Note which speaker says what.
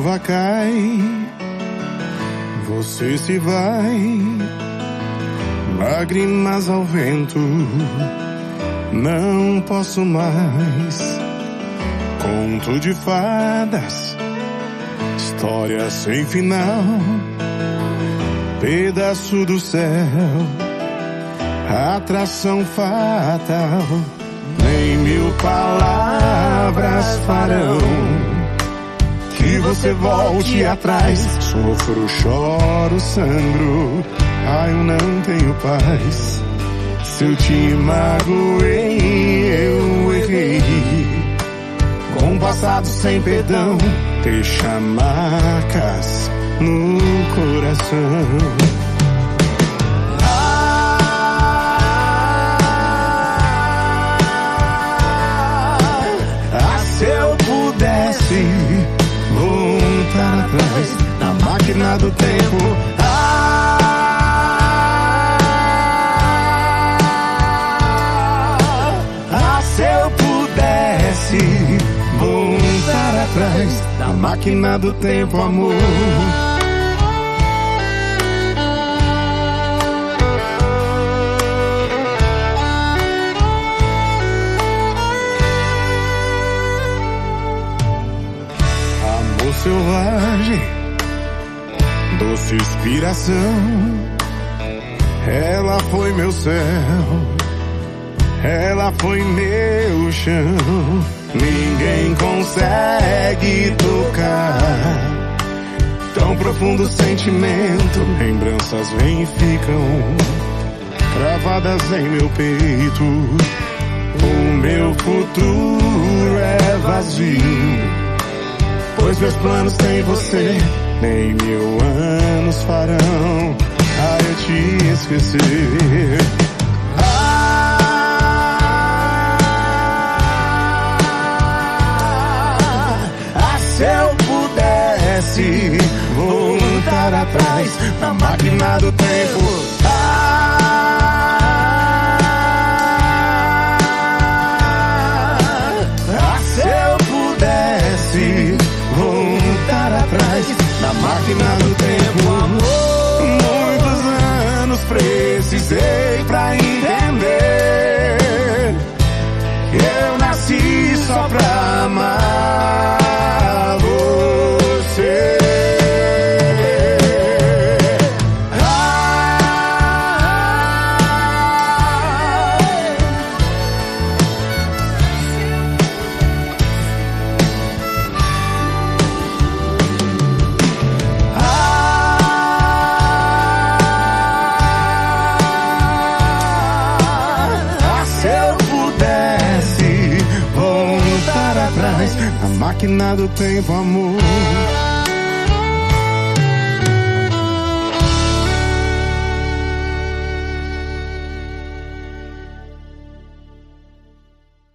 Speaker 1: chuva cai, você se vai, lágrimas ao vento, não posso mais. Conto de fadas, história sem final, pedaço do céu, atração fatal. Nem 1000 palavras farão que você volte atrás. Sofro, choro, sangro, ai, eu não tenho paz. Se eu te magoei, eu errei. Com um passado sem perdão, deixa marcas no coração. Se eu pudesse voltar atrás na máquina do tempo, se eu pudesse voltar atrás na máquina do tempo, amor. Selvagem, doce inspiração, ela foi meu céu, ela foi meu chão. Ninguém consegue tocar tão profundo sentimento. Lembranças vêm e ficam cravadas em meu peito. O meu futuro é vazio, pois meus planos têm você. Nem 1000 anos farão a eu te esquecer. Se eu pudesse voltar atrás na máquina do tempo, se eu pudesse voltar atrás na máquina do tempo, muitos anos precisei pra entender. Eu nasci só pra amar você. A máquina do tempo, amor.